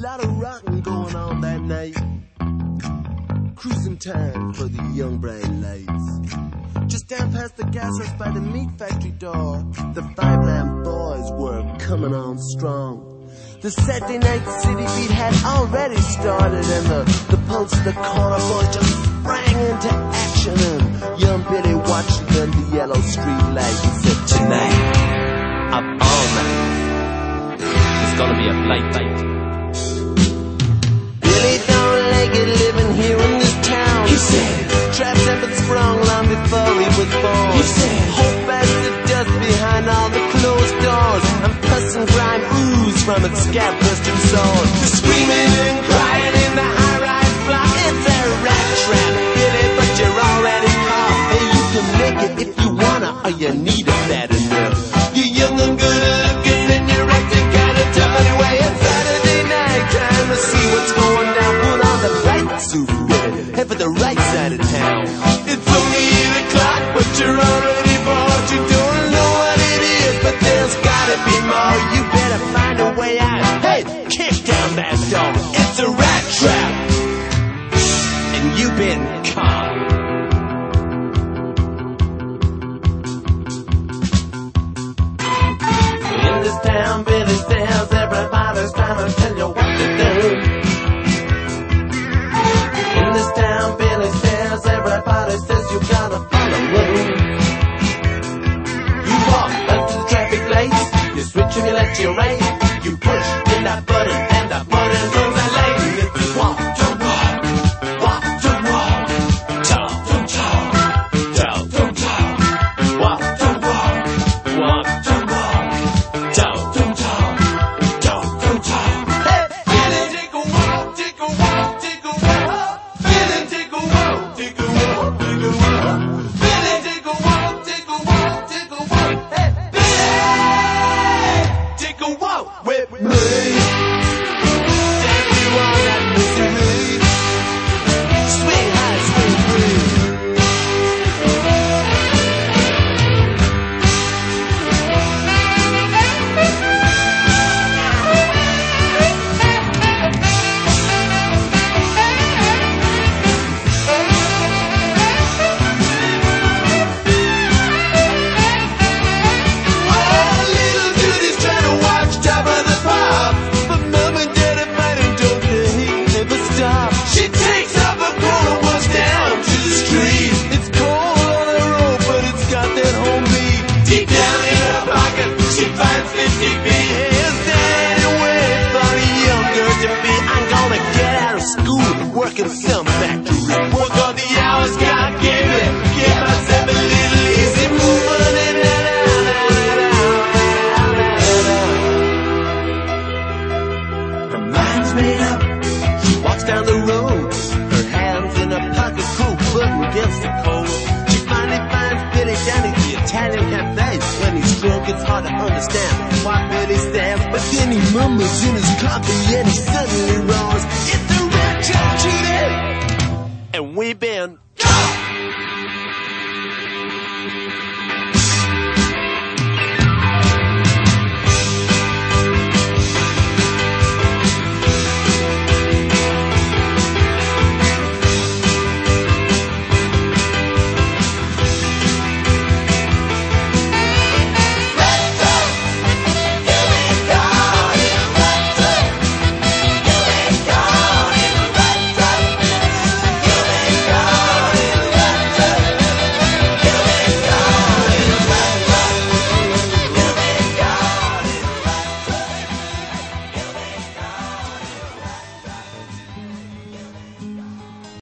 lot of rocking going on that night. Cruising time for the young bright lights. Just down past the gas house by the meat factory door, the 5-lamp boys were coming on strong. The Saturday night city beat had already started, and the pulse of the corner boys just sprang into action. And young Billy watched it under the yellow street light and said, tonight, of all nights, it's gonna be a blight night. Billy don't like it living here in this town, he said. Traps had been sprung long before he was born, he said. Hope as the dust behind all the closed doors, and pus and grime ooze from its scab-bursting sword. The screaming and crying in the high-rise block, it's a rat trap, Billy, but you're already caught. Hey, you can make it if you wanna, or you need it bad enough. You're young and good looking, and you're acting kinda tough anyway. It's Saturday night, time to see what's going down. Put on the right suit, Billy, head for the right side of town. It's only 8 o'clock, but you're already bored. You don't know what it is, but there's gotta be more. You better find a way out. Hey, kick down that door. It's a rat trap, and you've been caught. In this town, Billy says everybody's trying to tell you what to do. In this town, Billy says everybody says you gotta follow rules. You walk up to the traffic lights, you switch and you let you right. You push in that button, and that button goes that light. And if you walk to walk, walk to walk, talk to talk, talk to talk, walk to walk, walk to walk, talk to talk, talk to talk. Hey, Billy, take a walk, take a walk, take a walk. Billy, take a walk, take a walk, take a walk. Billy, take a walk, take a walk, take a walk. Hey, Billy, take a walk with me. Take you on that mystery. Swing high, swing free. Oh, little Judy's trying to watch Top of the Pops, but Mom and Daddy fight and don't the heat never stop. She takes off her coat and walks down to the street. It's cold on the road, but it's got that home beat. Deep down in her pocket, she finds 50 feet. Is there any way for a young girl to be? I'm gonna get out of school, work in some factory. Work all the hours God gave me. Give myself a little easy movement and her mind's made up. She walks down the road, her hands in her pocket, cool button against the cold. She finally finds Billy down at the Italian cafe. When he's drunk, it's hard to understand why Billy stands, but then he mumbles in his coffee and he suddenly roars, "It's a rat trap, Judy!" And we've been